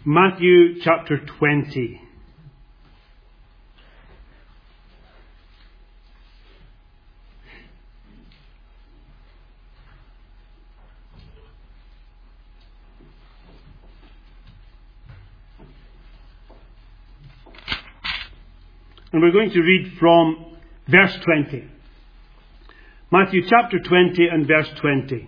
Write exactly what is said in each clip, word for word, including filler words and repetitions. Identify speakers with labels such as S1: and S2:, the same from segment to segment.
S1: Matthew chapter twenty. And we're going to read from verse twenty. Matthew chapter twenty and verse twenty.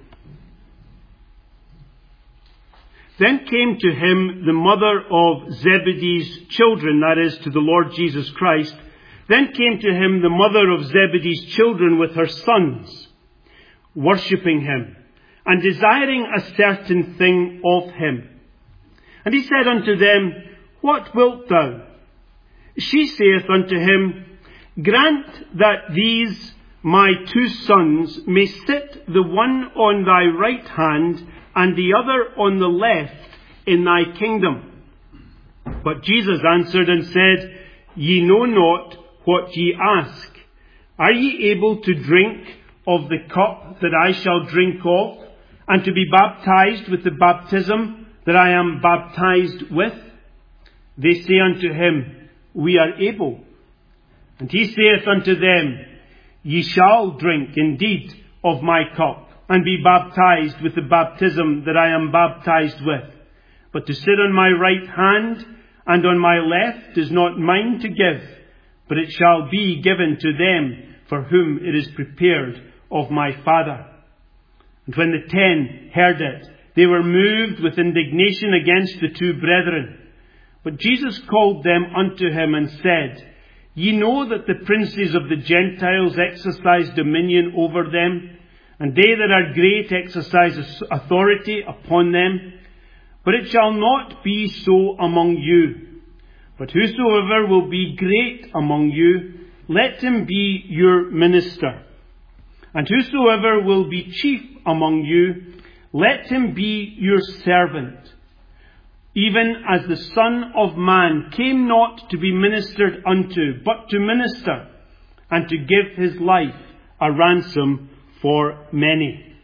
S1: Then came to him the mother of Zebedee's children, that is, to the Lord Jesus Christ. Then came to him the mother of Zebedee's children with her sons, worshipping him, and desiring a certain thing of him. And he said unto them, What wilt thou? She saith unto him, Grant that these my two sons may sit the one on thy right hand, and the other on the left in thy kingdom. But Jesus answered and said, Ye know not what ye ask. Are ye able to drink of the cup that I shall drink of, and to be baptized with the baptism that I am baptized with? They say unto him, We are able. And he saith unto them, Ye shall drink indeed of my cup, and be baptized with the baptism that I am baptized with. But to sit on my right hand and on my left is not mine to give, but it shall be given to them for whom it is prepared of my Father. And when the ten heard it, they were moved with indignation against the two brethren. But Jesus called them unto him and said, Ye know that the princes of the Gentiles exercise dominion over them, and they that are great exercise authority upon them. But it shall not be so among you. But whosoever will be great among you, let him be your minister. And whosoever will be chief among you, let him be your servant. Even as the Son of Man came not to be ministered unto, but to minister, and to give his life a ransom for many.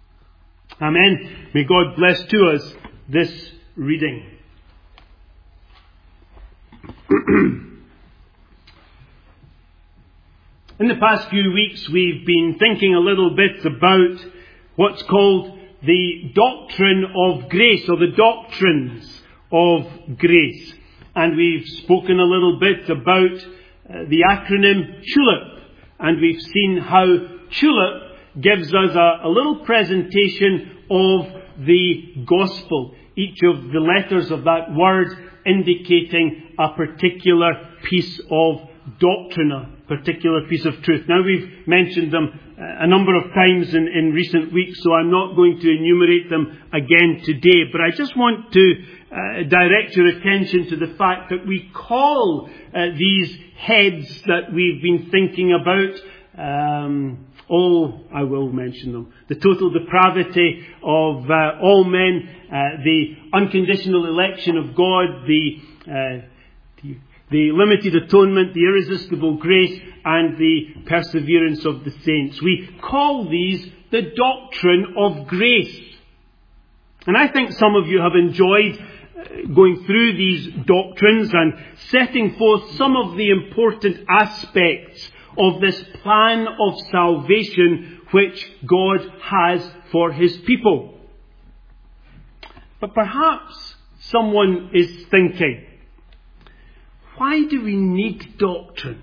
S1: Amen. May God bless to us this reading. In the past few weeks, we've been thinking a little bit about what's called the doctrine of grace, or the doctrines of grace. And we've spoken a little bit about uh, the acronym TULIP. And we've seen how TULIP gives us a, a little presentation of the gospel. Each of the letters of that word indicating a particular piece of doctrine, a particular piece of truth. Now, we've mentioned them a number of times in, in recent weeks, so I'm not going to enumerate them again today. But I just want to uh, direct your attention to the fact that we call uh, these heads that we've been thinking about, um, oh, I will mention them. The total depravity of uh, all men, uh, the unconditional election of God, the, uh, the the limited atonement, the irresistible grace, and the perseverance of the saints. We call these the doctrine of grace. And I think some of you have enjoyed going through these doctrines and setting forth some of the important aspects of this plan of salvation which God has for his people. But perhaps someone is thinking, why do we need doctrine?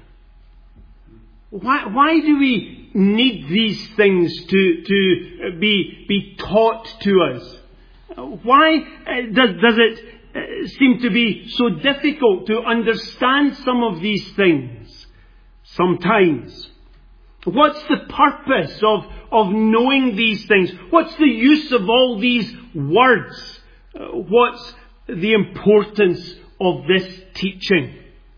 S1: Why, why do we need these things to, to be, be taught to us? Why does, does it seem to be so difficult to understand some of these things sometimes? What's the purpose of, of knowing these things? What's the use of all these words? What's the importance of this teaching?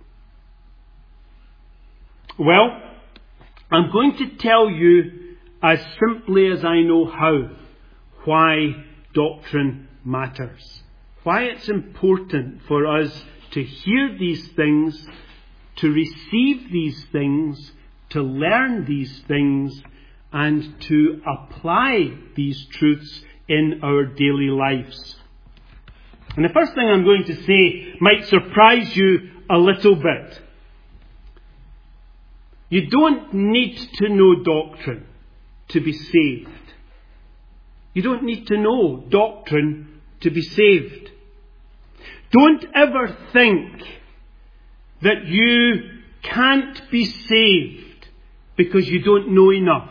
S1: Well, I'm going to tell you as simply as I know how why doctrine matters. Why it's important for us to hear these things, to receive these things, to learn these things, and to apply these truths in our daily lives. And the first thing I'm going to say might surprise you a little bit. You don't need to know doctrine to be saved. You don't need to know doctrine to be saved. Don't ever think that you can't be saved because you don't know enough.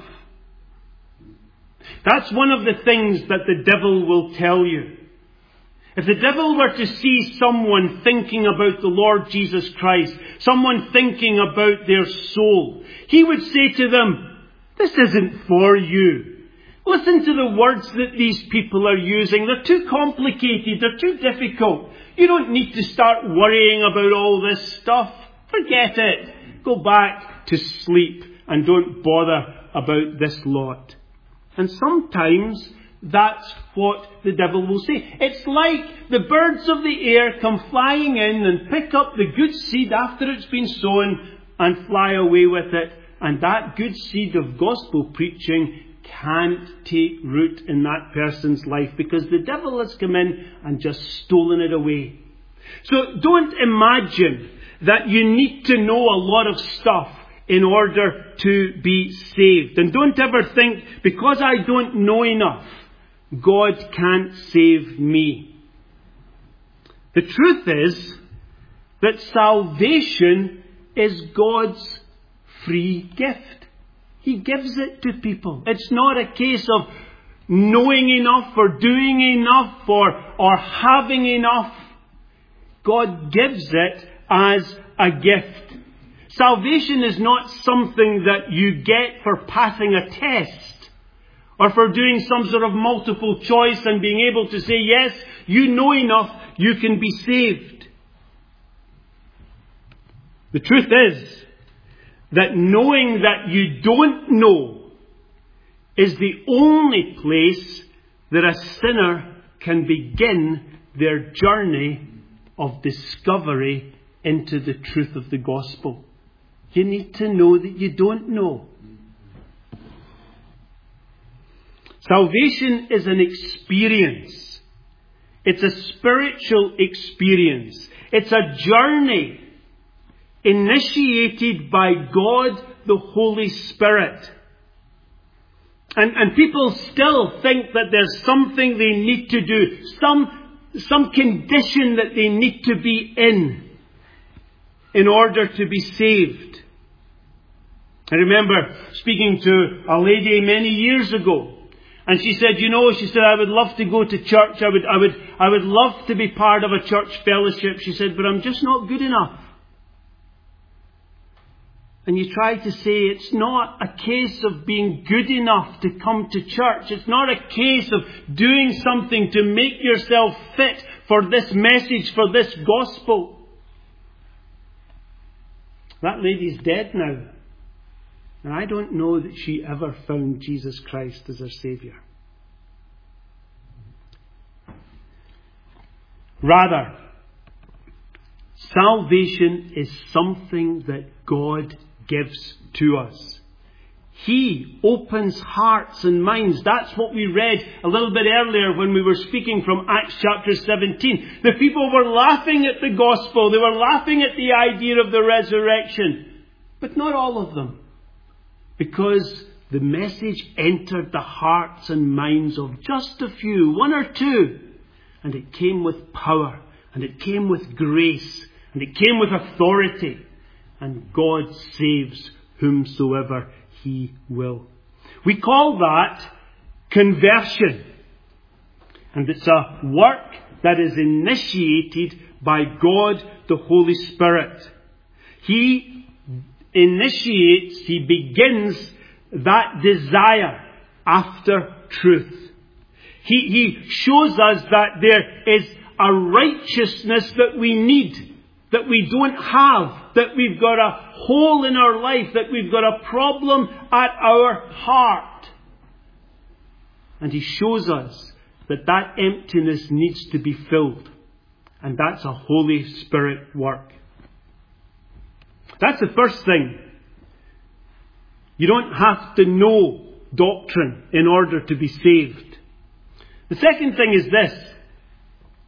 S1: That's one of the things that the devil will tell you. If the devil were to see someone thinking about the Lord Jesus Christ, someone thinking about their soul, he would say to them, this isn't for you. Listen to the words that these people are using. They're too complicated. They're too difficult. You don't need to start worrying about all this stuff. Forget it. Go back to sleep and don't bother about this lot. And sometimes that's what the devil will say. It's like the birds of the air come flying in and pick up the good seed after it's been sown and fly away with it. And that good seed of gospel preaching can't take root in that person's life because the devil has come in and just stolen it away. So don't imagine that you need to know a lot of stuff in order to be saved. And don't ever think, because I don't know enough, God can't save me. The truth is that salvation is God's free gift. He gives it to people. It's not a case of knowing enough or doing enough or, or having enough. God gives it as a gift. Salvation is not something that you get for passing a test or for doing some sort of multiple choice and being able to say, yes, you know enough, you can be saved. The truth is that knowing that you don't know is the only place that a sinner can begin their journey of discovery into the truth of the gospel. You need to know that you don't know. Salvation is an experience. It's a spiritual experience. It's a journey initiated by God, the Holy Spirit. And, and people still think that there's something they need to do, some, some condition that they need to be in, in order to be saved. I remember speaking to a lady many years ago. And she said, you know, she said, I would love to go to church. I would, I would, I would love to be part of a church fellowship. She said, but I'm just not good enough. And you try to say it's not a case of being good enough to come to church. It's not a case of doing something to make yourself fit for this message, for this gospel. That lady's dead now. And I don't know that she ever found Jesus Christ as her Saviour. Rather, salvation is something that God gives to us. He opens hearts and minds. That's what we read a little bit earlier when we were speaking from Acts chapter seventeen. The people were laughing at the gospel. They were laughing at the idea of the resurrection. But not all of them. Because the message entered the hearts and minds of just a few, one or two. And it came with power. And it came with grace. And it came with authority. And God saves whomsoever He will. We call that conversion. And it's a work that is initiated by God, the Holy Spirit. He initiates, He begins that desire after truth. He, he shows us that there is a righteousness that we need, that we don't have, that we've got a hole in our life, that we've got a problem at our heart. And He shows us that that emptiness needs to be filled. And that's a Holy Spirit work. That's the first thing. You don't have to know doctrine in order to be saved. The second thing is this,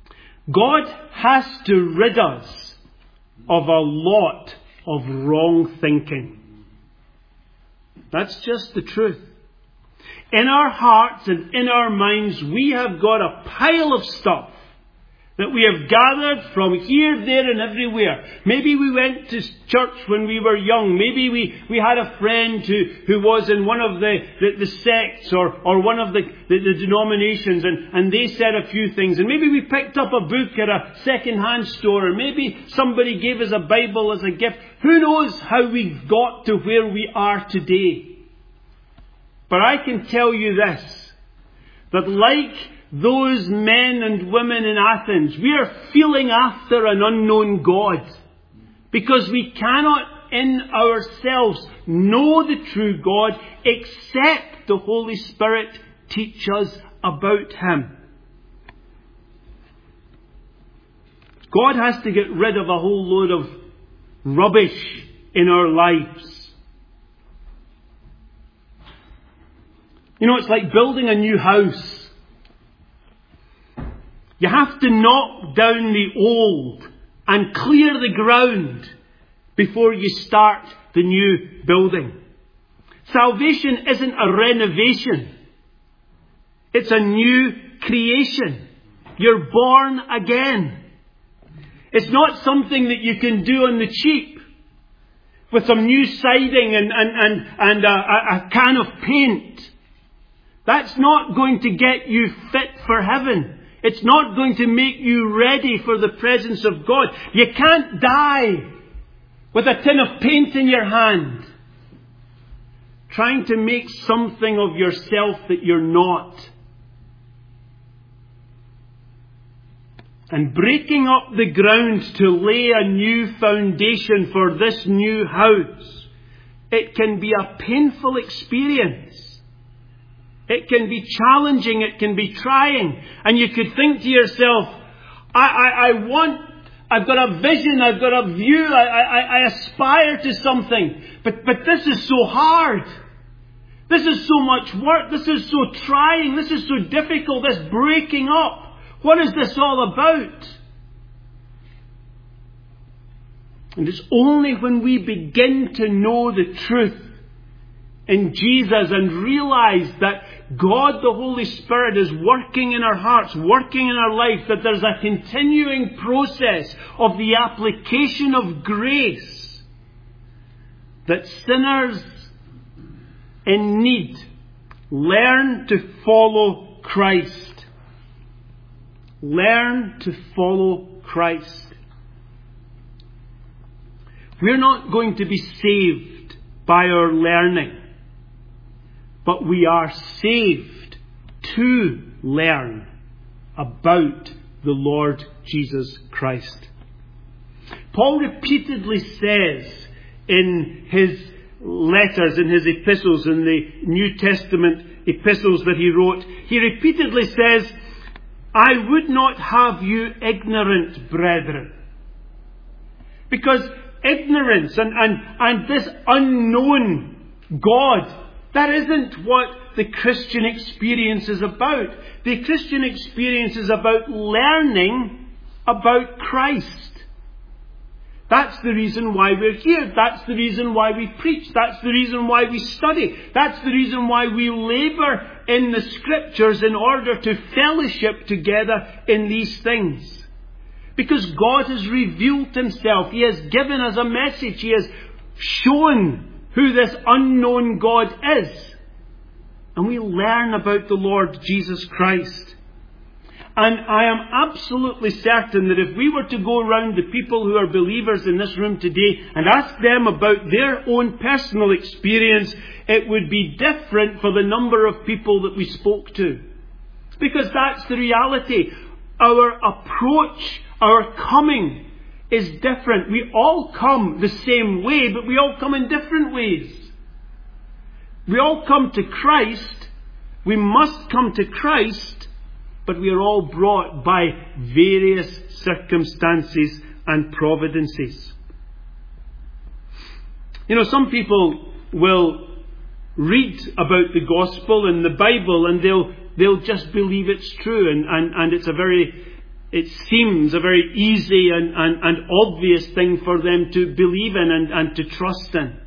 S1: God has to rid us of a lot of wrong thinking. That's just the truth. In our hearts and in our minds, we have got a pile of stuff that we have gathered from here, there and everywhere. Maybe we went to church when we were young. Maybe we, we had a friend who, who was in one of the, the, the sects or, or one of the, the, the denominations, and, and they said a few things. And maybe we picked up a book at a second-hand store, or maybe somebody gave us a Bible as a gift. Who knows how we got to where we are today? But I can tell you this, that like those men and women in Athens, we are feeling after an unknown God, because we cannot in ourselves know the true God except the Holy Spirit teach us about Him. God has to get rid of a whole load of rubbish in our lives. You know, it's like building a new house. You have to knock down the old and clear the ground before you start the new building. Salvation isn't a renovation. It's a new creation. You're born again. It's not something that you can do on the cheap with some new siding and, and, and, and a, a can of paint. That's not going to get you fit for heaven. It's not going to make you ready for the presence of God. You can't die with a tin of paint in your hand, trying to make something of yourself that you're not. And breaking up the ground to lay a new foundation for this new house, it can be a painful experience. It can be challenging, it can be trying. And you could think to yourself, I, I, I want, I've got a vision, I've got a view, I, I, I aspire to something. But, but this is so hard. This is so much work, this is so trying, this is so difficult, this breaking up. What is this all about? And it's only when we begin to know the truth in Jesus and realize that God the Holy Spirit is working in our hearts, working in our life, that there's a continuing process of the application of grace, that sinners in need learn to follow Christ. Learn to follow Christ. We're not going to be saved by our learning, but we are saved to learn about the Lord Jesus Christ. Paul repeatedly says in his letters, in his epistles, in the New Testament epistles that he wrote, he repeatedly says, I would not have you ignorant, brethren. Because ignorance and, and, and this unknown God, that isn't what the Christian experience is about. The Christian experience is about learning about Christ. That's the reason why we're here. That's the reason why we preach. That's the reason why we study. That's the reason why we labour in the Scriptures in order to fellowship together in these things. Because God has revealed Himself. He has given us a message. He has shown who this unknown God is. And we learn about the Lord Jesus Christ. And I am absolutely certain that if we were to go around the people who are believers in this room today and ask them about their own personal experience, it would be different for the number of people that we spoke to. Because that's the reality. Our approach, our coming is different. We all come the same way, but we all come in different ways. We all come to Christ. We must come to Christ, but we are all brought by various circumstances and providences. You know, some people will read about the gospel and the Bible and they'll they'll just believe it's true and, and, and it's a very it seems a very easy and, and, and obvious thing for them to believe in and, and to trust in.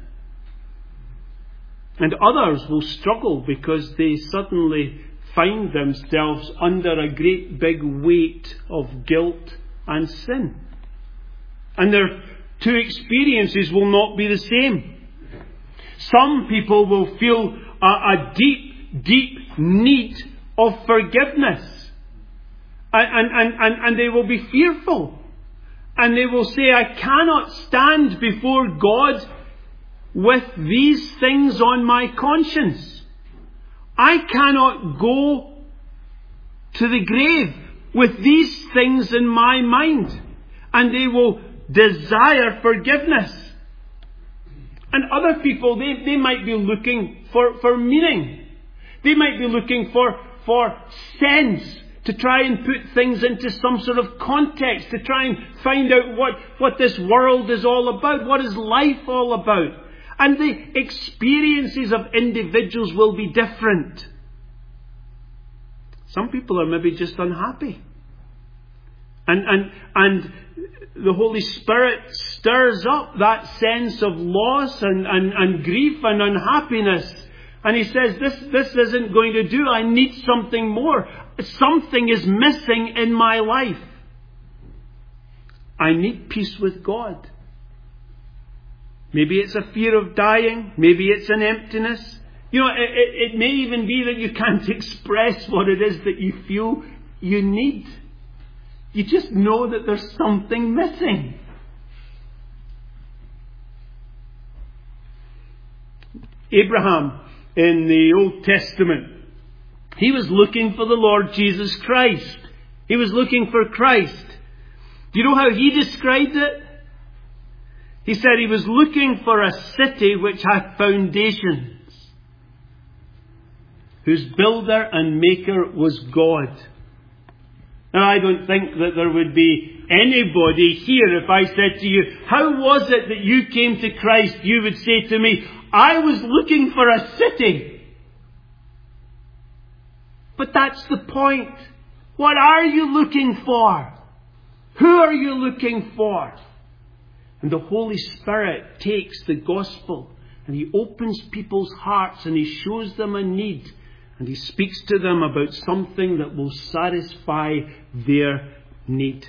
S1: And others will struggle because they suddenly find themselves under a great big weight of guilt and sin. And their two experiences will not be the same. Some people will feel a, a deep, deep need of forgiveness. And, and, and, and they will be fearful. And they will say, I cannot stand before God with these things on my conscience. I cannot go to the grave with these things in my mind. And they will desire forgiveness. And other people, they, they might be looking for, for meaning. They might be looking for, for sense, to try and put things into some sort of context, to try and find out what, what this world is all about, what is life all about. And the experiences of individuals will be different. Some people are maybe just unhappy. And, and, and the Holy Spirit stirs up that sense of loss and, and, and grief and unhappiness. And He says, this, this isn't going to do. I need something more. Something is missing in my life. I need peace with God. Maybe it's a fear of dying. Maybe it's an emptiness. You know, it, it, it may even be that you can't express what it is that you feel you need. You just know that there's something missing. Abraham in the Old Testament, he was looking for the Lord Jesus Christ. He was looking for Christ. Do you know how he described it? He said he was looking for a city which hath foundations, whose builder and maker was God. Now, I don't think that there would be anybody here, if I said to you, how was it that you came to Christ? You would say to me, I was looking for a city. But that's the point. What are you looking for? Who are you looking for? And the Holy Spirit takes the gospel and He opens people's hearts and He shows them a need. And He speaks to them about something that will satisfy their need.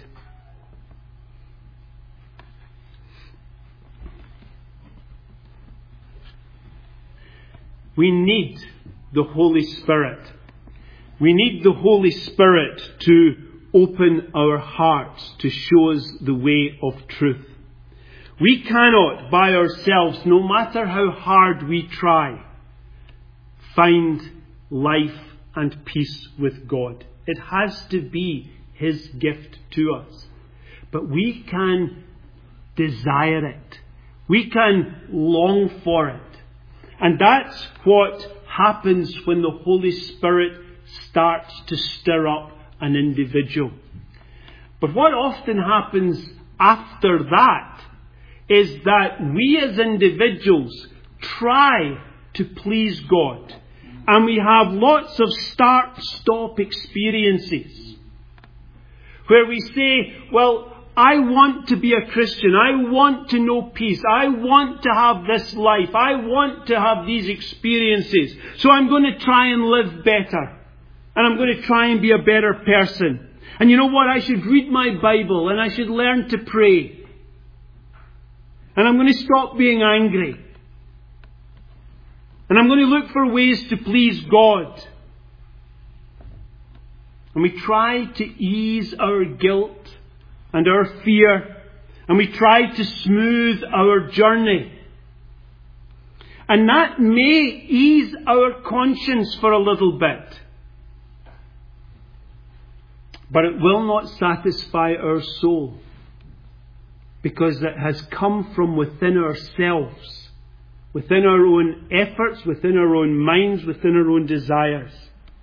S1: We need the Holy Spirit. We need the Holy Spirit to open our hearts, to show us the way of truth. We cannot by ourselves, no matter how hard we try, find life and peace with God. It has to be His gift to us. But we can desire it. We can long for it. And that's what happens when the Holy Spirit starts to stir up an individual. But what often happens after that is that we as individuals try to please God. And we have lots of start-stop experiences where we say, well, I want to be a Christian. I want to know peace. I want to have this life. I want to have these experiences. So I'm going to try and live better. And I'm going to try and be a better person. And you know what? I should read my Bible and I should learn to pray. And I'm going to stop being angry. And I'm going to look for ways to please God. And we try to ease our guilt and our fear. And we try to smooth our journey. And that may ease our conscience for a little bit. But it will not satisfy our soul. Because it has come from within ourselves. Within our own efforts, within our own minds, within our own desires.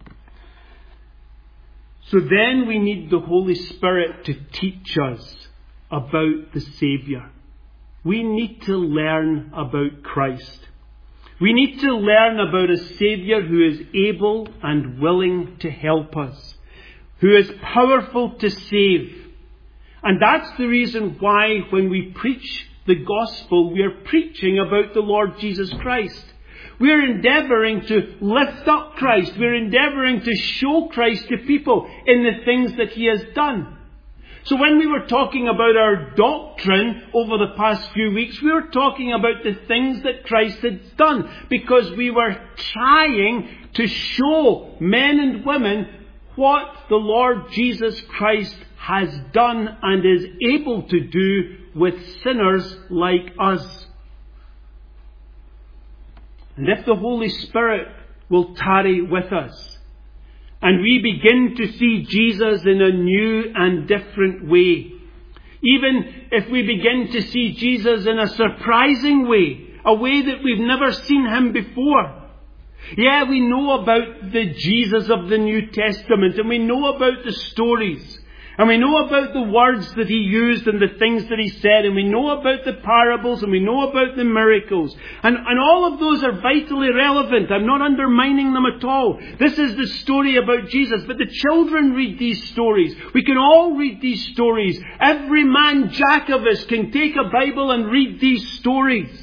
S1: So then we need the Holy Spirit to teach us about the Saviour. We need to learn about Christ. We need to learn about a Saviour who is able and willing to help us. who is powerful to save. And that's the reason why when we preach the gospel, we are preaching about the Lord Jesus Christ. We're endeavouring to lift up Christ. We're endeavouring to show Christ to people in the things that He has done. So when we were talking about our doctrine over the past few weeks, we were talking about the things that Christ had done, because we were trying to show men and women what the Lord Jesus Christ has done and is able to do with sinners like us. And if the Holy Spirit will tarry with us, and we begin to see Jesus in a new and different way, even if we begin to see Jesus in a surprising way, a way that we've never seen Him before. Yeah, we know about the Jesus of the New Testament, and we know about the stories, and we know about the words that He used and the things that He said, and we know about the parables, and we know about the miracles. And, and all of those are vitally relevant. I'm not undermining them at all. This is the story about Jesus. But the children read these stories. We can all read these stories. Every man jack of us can take a Bible and read these stories.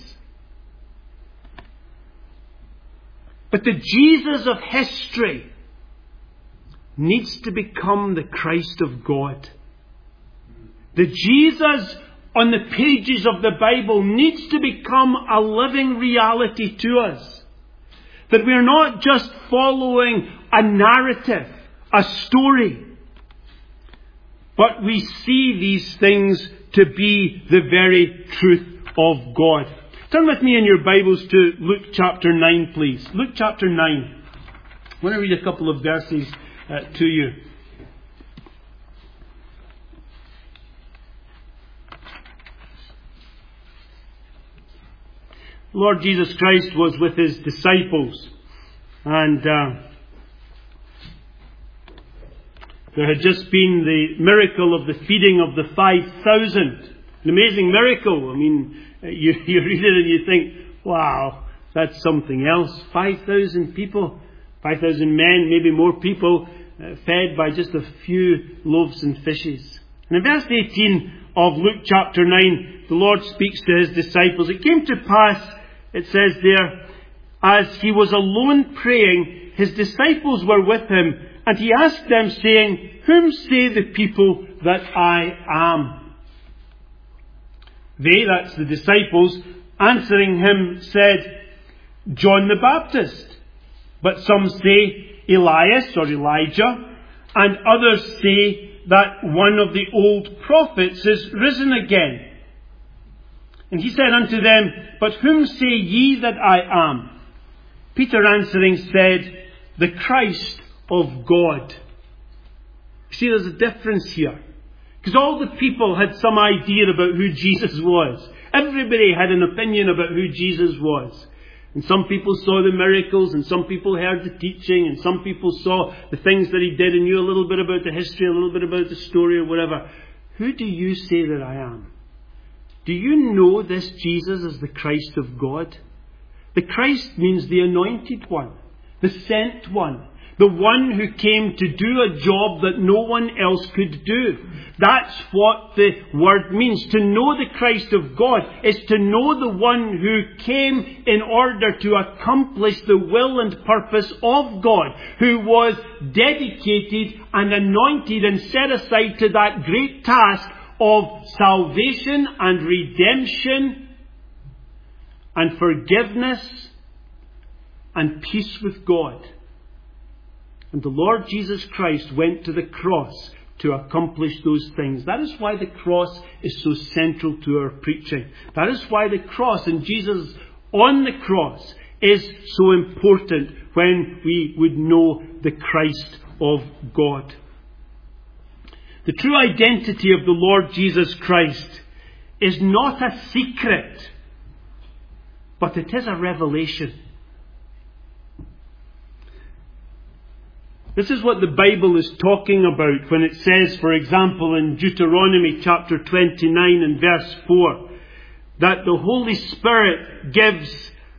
S1: But the Jesus of history needs to become the Christ of God. The Jesus on the pages of the Bible needs to become a living reality to us. That we're not just following a narrative, a story, but we see these things to be the very truth of God. Turn with me in your Bibles to Luke chapter nine, please. Luke chapter nine. I want to read a couple of verses Uh, to you. Lord Jesus Christ was with His disciples, and uh, there had just been the miracle of the feeding of the five thousand. An amazing miracle. I mean, you, you read it and you think, wow, that's something else. five thousand people. five thousand men, maybe more people, uh, fed by just a few loaves and fishes. And in verse eighteen of Luke chapter nine, the Lord speaks to His disciples. It came to pass, it says there, as He was alone praying, His disciples were with Him, and He asked them, saying, Whom say the people that I am? They, that's the disciples, answering Him, said, John the Baptist. But some say Elias or Elijah, and others say that one of the old prophets is risen again. And He said unto them, But whom say ye that I am? Peter answering said, The Christ of God. You see, there's a difference here. Because all the people had some idea about who Jesus was. Everybody had an opinion about who Jesus was. And some people saw the miracles, and some people heard the teaching, and some people saw the things that He did and knew a little bit about the history, a little bit about the story or whatever. Who do you say that I am? Do you know this Jesus as the Christ of God? The Christ means the anointed one, the sent one, the one who came to do a job that no one else could do. That's what the word means. To know the Christ of God is to know the one who came in order to accomplish the will and purpose of God, who was dedicated and anointed and set aside to that great task of salvation and redemption and forgiveness and peace with God. And the Lord Jesus Christ went to the cross to accomplish those things. That is why the cross is so central to our preaching. That is why the cross and Jesus on the cross is so important when we would know the Christ of God. The true identity of the Lord Jesus Christ is not a secret, but it is a revelation. This is what the Bible is talking about when it says, for example, in Deuteronomy chapter twenty-nine and verse four, that the Holy Spirit gives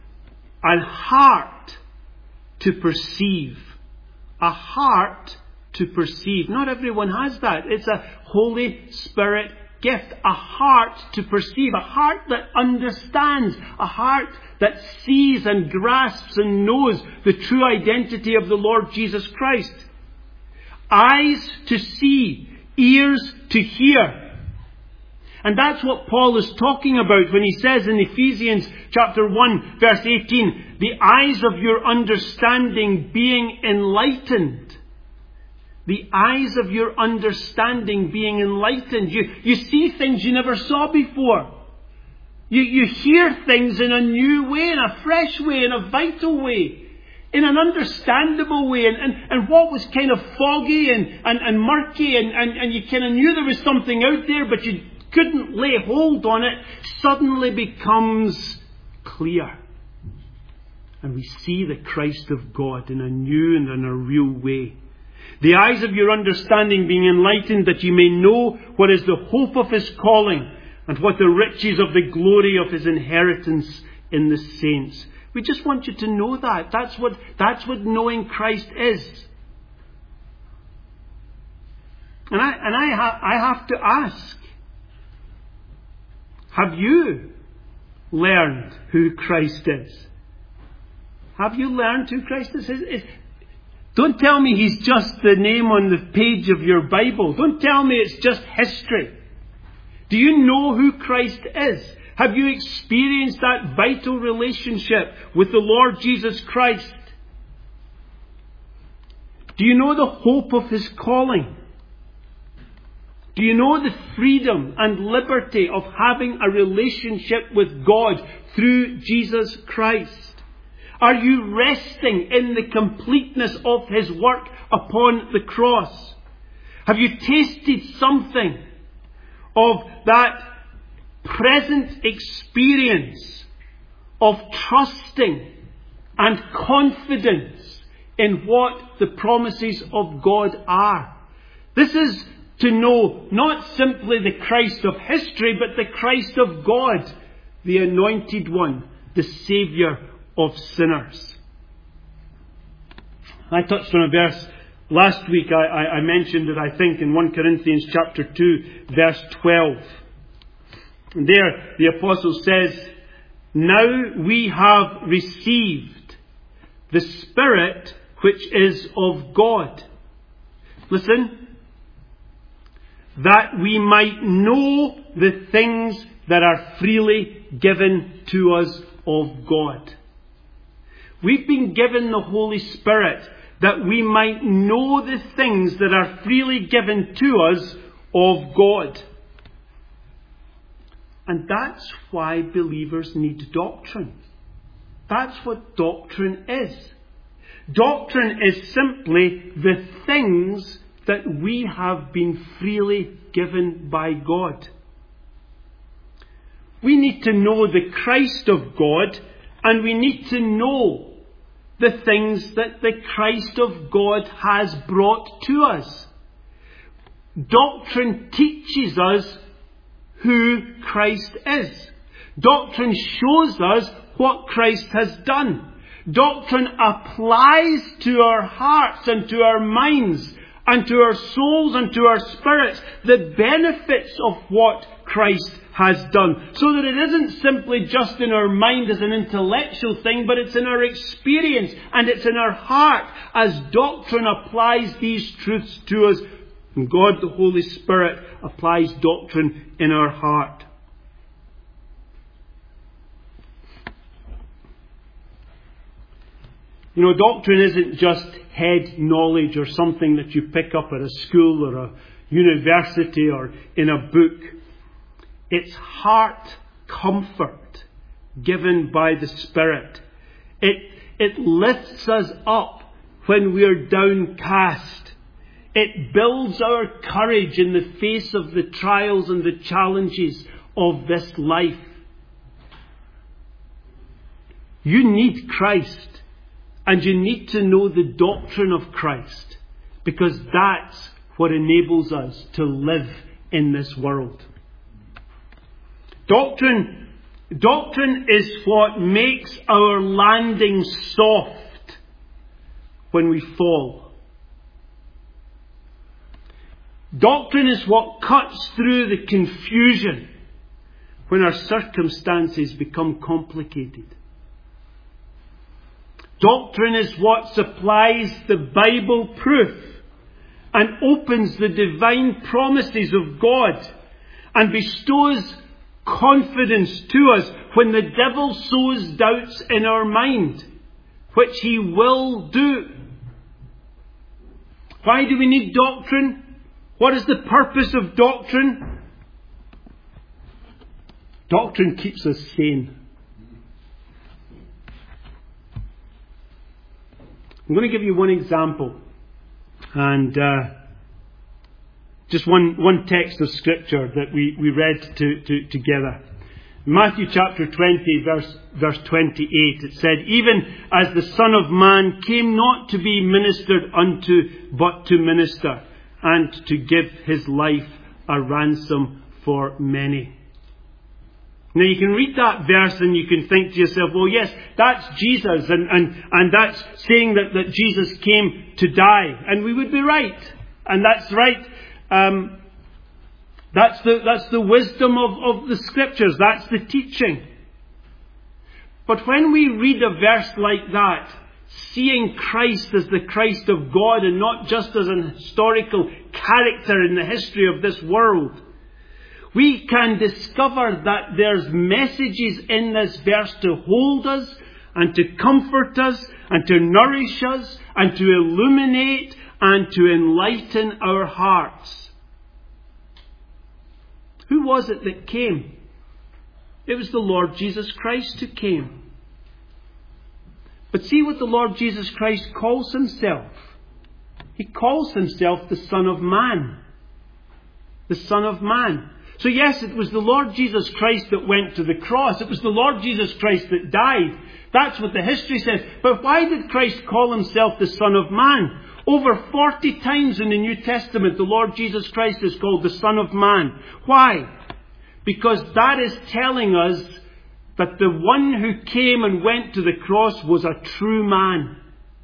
S1: a heart to perceive, a heart to perceive. Not everyone has that. It's a Holy Spirit gift. A heart to perceive. A heart that understands. A heart that sees and grasps and knows the true identity of the Lord Jesus Christ. Eyes to see. Ears to hear. And that's what Paul is talking about when he says in Ephesians chapter one verse eighteen, the eyes of your understanding being enlightened. The eyes of your understanding being enlightened. You, you see things you never saw before. You, you hear things in a new way, in a fresh way, in a vital way, in an understandable way. And, and, and what was kind of foggy and, and, and murky and, and, and you kind of knew there was something out there, but you couldn't lay hold on it, suddenly becomes clear. And we see the Christ of God in a new and in a real way. The eyes of your understanding being enlightened, that you may know what is the hope of His calling and what the riches of the glory of His inheritance in the saints. We just want you to know that. That's what, that's what knowing Christ is. And I, and I, ha- I have to ask, have you learned who Christ is? Have you learned who Christ is? Is, is? Don't tell me He's just the name on the page of your Bible. Don't tell me it's just history. Do you know who Christ is? Have you experienced that vital relationship with the Lord Jesus Christ? Do you know the hope of His calling? Do you know the freedom and liberty of having a relationship with God through Jesus Christ? Are you resting in the completeness of His work upon the cross? Have you tasted something of that present experience of trusting and confidence in what the promises of God are? This is to know not simply the Christ of history, but the Christ of God, the Anointed One, the Saviour of sinners. I touched on a verse last week. I, I, I mentioned it, I think, in First Corinthians chapter two, verse twelve. And there the apostle says, now we have received the Spirit which is of God. Listen. That we might know the things that are freely given to us of God. We've been given the Holy Spirit that we might know the things that are freely given to us of God. And that's why believers need doctrine. That's what doctrine is. Doctrine is simply the things that we have been freely given by God. We need to know the Christ of God, and we need to know the things that the Christ of God has brought to us. Doctrine teaches us who Christ is. Doctrine shows us what Christ has done. Doctrine applies to our hearts and to our minds and to our souls and to our spirits the benefits of what Christ has done. So that it isn't simply just in our mind as an intellectual thing, but it's in our experience and it's in our heart as doctrine applies these truths to us. And God, the Holy Spirit, applies doctrine in our heart. You know, doctrine isn't just head knowledge or something that you pick up at a school or a university or in a book. It's heart comfort given by the Spirit. It, it lifts us up when we're downcast. It builds our courage in the face of the trials and the challenges of this life. You need Christ. And you need to know the doctrine of Christ, because that's what enables us to live in this world. Doctrine, doctrine is what makes our landing soft when we fall. Doctrine is what cuts through the confusion when our circumstances become complicated. Doctrine is what supplies the Bible proof and opens the divine promises of God and bestows confidence to us when the devil sows doubts in our mind, which he will do. Why do we need doctrine? What is the purpose of doctrine? Doctrine keeps us sane. I'm going to give you one example. And uh, just one, one text of Scripture that we, we read to, to, together. Matthew chapter twenty, verse, verse twenty-eight, it said, "Even as the Son of Man came not to be ministered unto, but to minister, and to give his life a ransom for many." Now you can read that verse and you can think to yourself, well yes, that's Jesus, and, and, and that's saying that, that Jesus came to die. And we would be right. And that's right. Um, that's the that's the wisdom of, of the Scriptures. That's the teaching. But when we read a verse like that, seeing Christ as the Christ of God and not just as an historical character in the history of this world, we can discover that there's messages in this verse to hold us and to comfort us and to nourish us and to illuminate and to enlighten our hearts. Who was it that came? It was the Lord Jesus Christ who came. But see what the Lord Jesus Christ calls himself. He calls himself the Son of Man. The Son of Man. So yes, it was the Lord Jesus Christ that went to the cross. It was the Lord Jesus Christ that died. That's what the history says. But why did Christ call himself the Son of Man? Over forty times in the New Testament, the Lord Jesus Christ is called the Son of Man. Why? Because that is telling us that the one who came and went to the cross was a true man.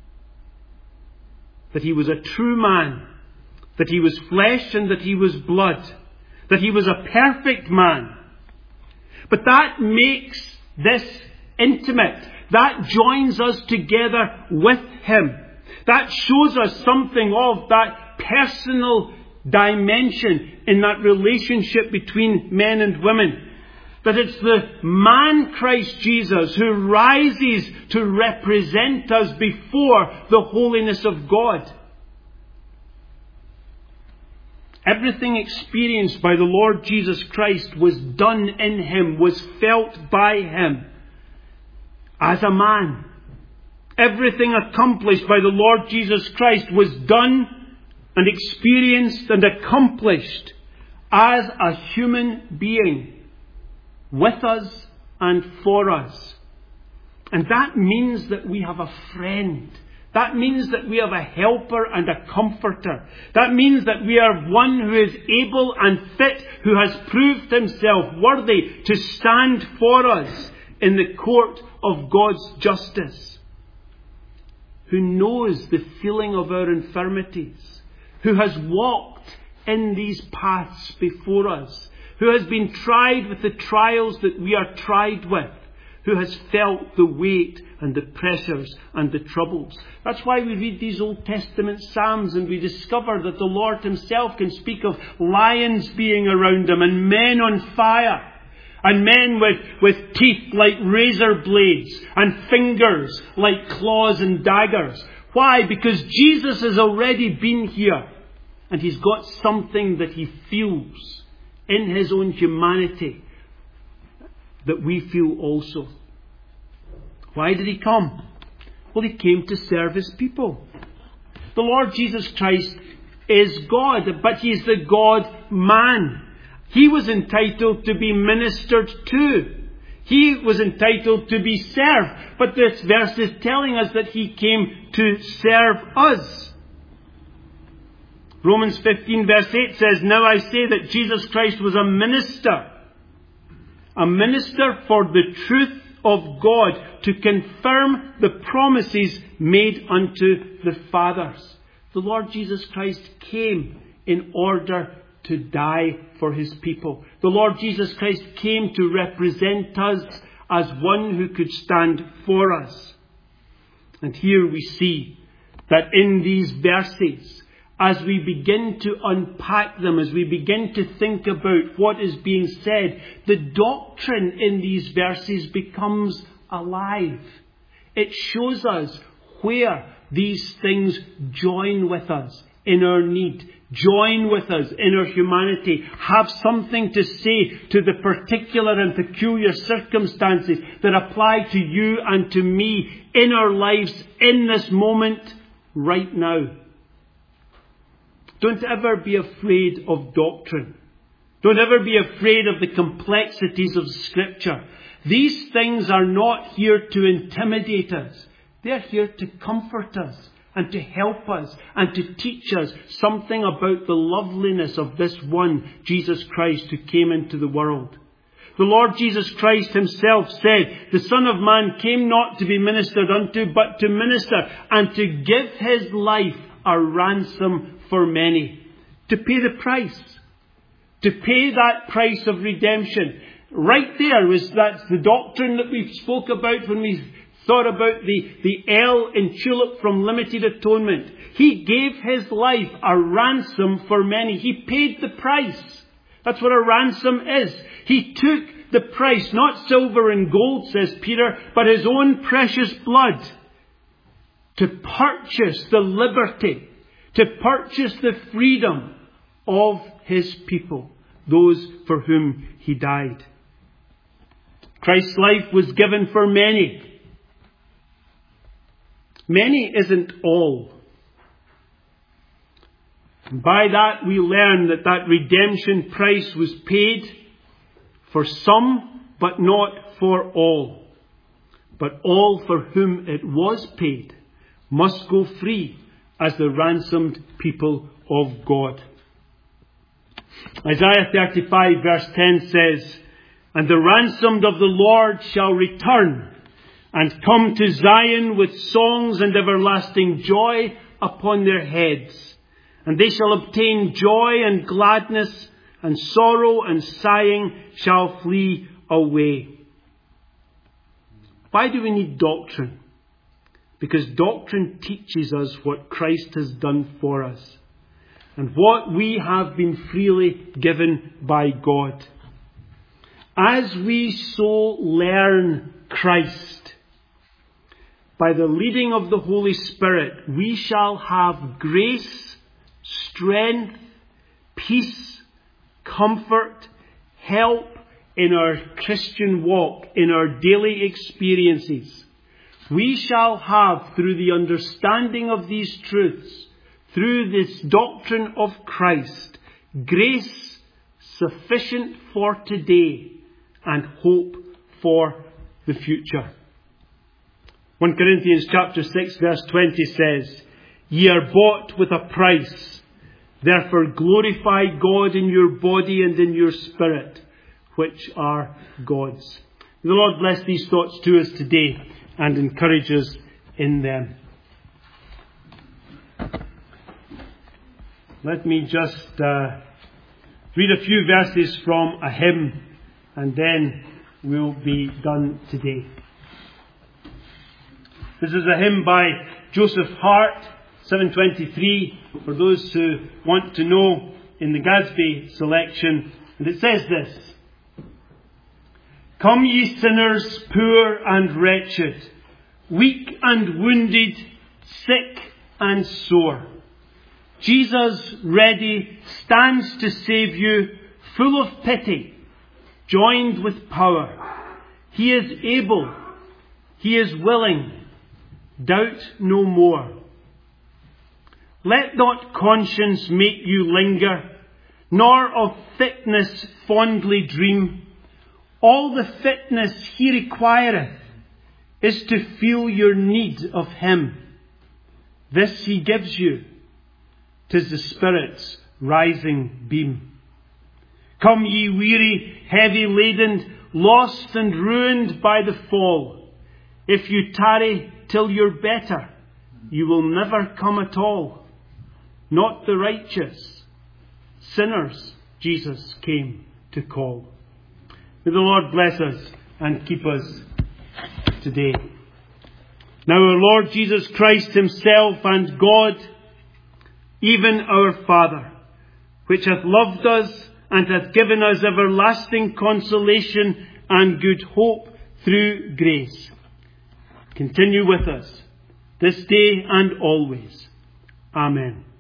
S1: That he was a true man. That he was flesh and that he was blood. That he was a perfect man. But that makes this intimate. That joins us together with him. That shows us something of that personal dimension in that relationship between men and women. That it's the man Christ Jesus who rises to represent us before the holiness of God. Everything experienced by the Lord Jesus Christ was done in him, was felt by him as a man. Everything accomplished by the Lord Jesus Christ was done and experienced and accomplished as a human being, with us and for us. And that means that we have a friend. That means that we have a helper and a comforter. That means that we are one who is able and fit, who has proved himself worthy to stand for us in the court of God's justice. Who knows the feeling of our infirmities. Who has walked in these paths before us. Who has been tried with the trials that we are tried with. Who has felt the weight and the pressures and the troubles. That's why we read these Old Testament Psalms and we discover that the Lord himself can speak of lions being around him and men on fire. And men with, with teeth like razor blades and fingers like claws and daggers. Why? Because Jesus has already been here. And he's got something that he feels in his own humanity that we feel also. Why did he come? Well, he came to serve his people. The Lord Jesus Christ is God, but he is the God-man. He was entitled to be ministered to. He was entitled to be served. But this verse is telling us that he came to serve us. Romans fifteen verse eight says, "Now I say that Jesus Christ was a minister. A minister for the truth of God to confirm the promises made unto the fathers." The Lord Jesus Christ came in order to die for his people. The Lord Jesus Christ came to represent us as one who could stand for us. And here we see that in these verses, as we begin to unpack them, as we begin to think about what is being said, the doctrine in these verses becomes alive. It shows us where these things join with us in our need, join with us in our humanity, have something to say to the particular and peculiar circumstances that apply to you and to me in our lives in this moment right now. Don't ever be afraid of doctrine. Don't ever be afraid of the complexities of Scripture. These things are not here to intimidate us. They're here to comfort us and to help us and to teach us something about the loveliness of this one, Jesus Christ, who came into the world. The Lord Jesus Christ himself said, the Son of Man came not to be ministered unto, but to minister and to give his life a ransom for many. To pay the price. To pay that price of redemption. Right there was, that's the doctrine that we spoke about when we thought about the, the L in tulip from limited atonement. He gave his life a ransom for many. He paid the price. That's what a ransom is. He took the price, not silver and gold, says Peter, but his own precious blood, to purchase the liberty, to purchase the freedom of his people, those for whom he died. Christ's life was given for many. Many isn't all. And by that we learn that that redemption price was paid for some, but not for all. But all for whom it was paid must go free as the ransomed people of God. Isaiah thirty-five verse ten says, and the ransomed of the Lord shall return and come to Zion with songs and everlasting joy upon their heads. And they shall obtain joy and gladness, and sorrow and sighing shall flee away. Why do we need doctrine? Because doctrine teaches us what Christ has done for us and what we have been freely given by God. As we so learn Christ, by the leading of the Holy Spirit, we shall have grace, strength, peace, comfort, help in our Christian walk, in our daily experiences. We shall have, through the understanding of these truths, through this doctrine of Christ, grace sufficient for today and hope for the future. First Corinthians chapter six verse twenty says, ye are bought with a price. Therefore glorify God in your body and in your spirit, which are God's. May the Lord bless these thoughts to us today and encourage us in them. Let me just uh, read a few verses from a hymn, and then we'll be done today. This is a hymn by Joseph Hart, seven twenty-three, for those who want to know, in the Gadsby selection. And it says this: come ye sinners, poor and wretched, weak and wounded, sick and sore. Jesus ready stands to save you, full of pity, joined with power. He is able, he is willing, doubt no more. Let not conscience make you linger, nor of fitness fondly dream. All the fitness he requireth is to feel your need of him. This he gives you. 'Tis the Spirit's rising beam. Come ye weary, heavy laden, lost and ruined by the fall. If you tarry till you're better, you will never come at all. Not the righteous, sinners Jesus came to call. May the Lord bless us and keep us today. Now our Lord Jesus Christ himself and God, even our Father, which hath loved us and hath given us everlasting consolation and good hope through grace, continue with us this day and always. Amen.